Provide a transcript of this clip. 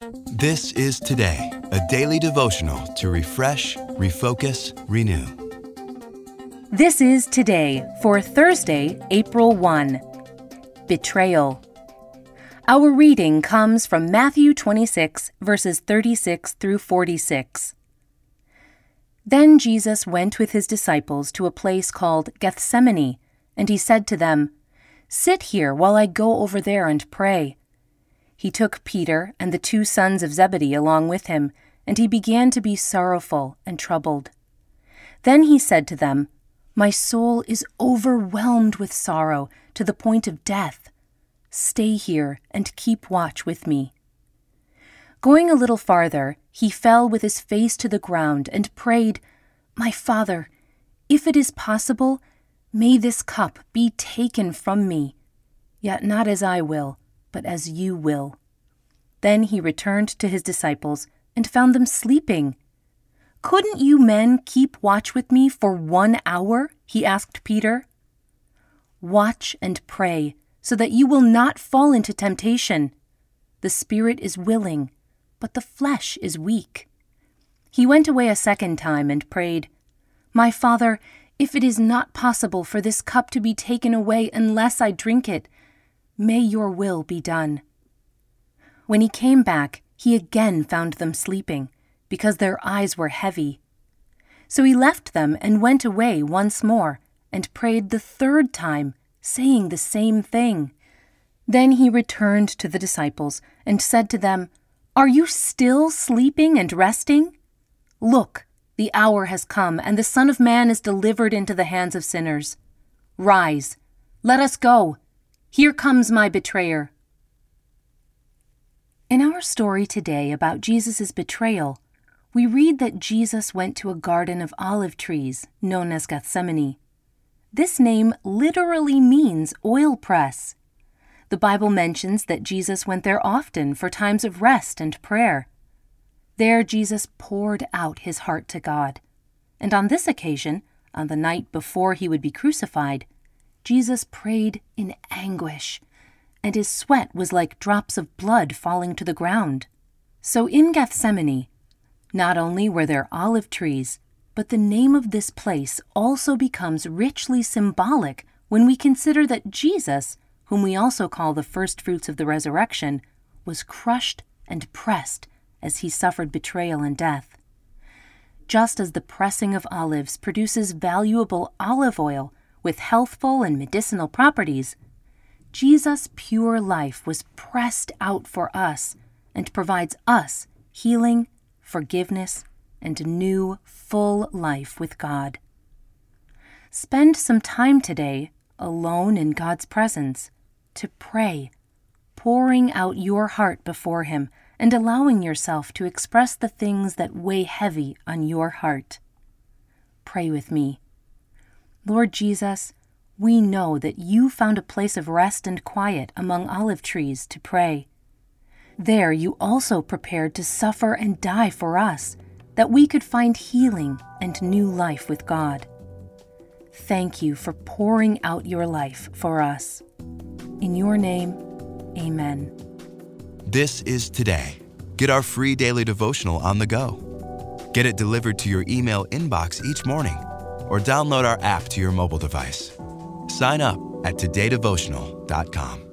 This is Today, a daily devotional to refresh, refocus, renew. This is Today for Thursday, April 1. Betrayal. Our reading comes from Matthew 26, verses 36 through 46. Then Jesus went with his disciples to a place called Gethsemane, and he said to them, "Sit here while I go over there and pray." He took Peter and the 2 sons of Zebedee along with him, and he began to be sorrowful and troubled. Then he said to them, "My soul is overwhelmed with sorrow to the point of death. Stay here and keep watch with me." Going a little farther, he fell with his face to the ground and prayed, "My Father, if it is possible, may this cup be taken from me, yet not as I will, but as you will." Then he returned to his disciples and found them sleeping. "Couldn't you men keep watch with me for 1 hour?" he asked Peter. "Watch and pray, so that you will not fall into temptation. The spirit is willing, but the flesh is weak." He went away a second time and prayed, "My Father, if it is not possible for this cup to be taken away unless I drink it, may your will be done." When he came back, he again found them sleeping, because their eyes were heavy. So he left them and went away once more, and prayed the 3rd time, saying the same thing. Then he returned to the disciples and said to them, "Are you still sleeping and resting? Look, the hour has come, and the Son of Man is delivered into the hands of sinners. Rise, let us go. Here comes my betrayer." In our story today about Jesus' betrayal, we read that Jesus went to a garden of olive trees known as Gethsemane. This name literally means oil press. The Bible mentions that Jesus went there often for times of rest and prayer. There Jesus poured out his heart to God. And on this occasion, on the night before he would be crucified, Jesus prayed in anguish, and his sweat was like drops of blood falling to the ground. So in Gethsemane, not only were there olive trees, but the name of this place also becomes richly symbolic when we consider that Jesus, whom we also call the first fruits of the resurrection, was crushed and pressed as he suffered betrayal and death. Just as the pressing of olives produces valuable olive oil with healthful and medicinal properties, Jesus' pure life was pressed out for us and provides us healing, forgiveness, and a new, full life with God. Spend some time today, alone in God's presence, to pray, pouring out your heart before Him and allowing yourself to express the things that weigh heavy on your heart. Pray with me. Lord Jesus, we know that you found a place of rest and quiet among olive trees to pray. There you also prepared to suffer and die for us, that we could find healing and new life with God. Thank you for pouring out your life for us. In your name, amen. This is Today. Get our free daily devotional on the go. Get it delivered to your email inbox each morning, or download our app to your mobile device. Sign up at todaydevotional.com.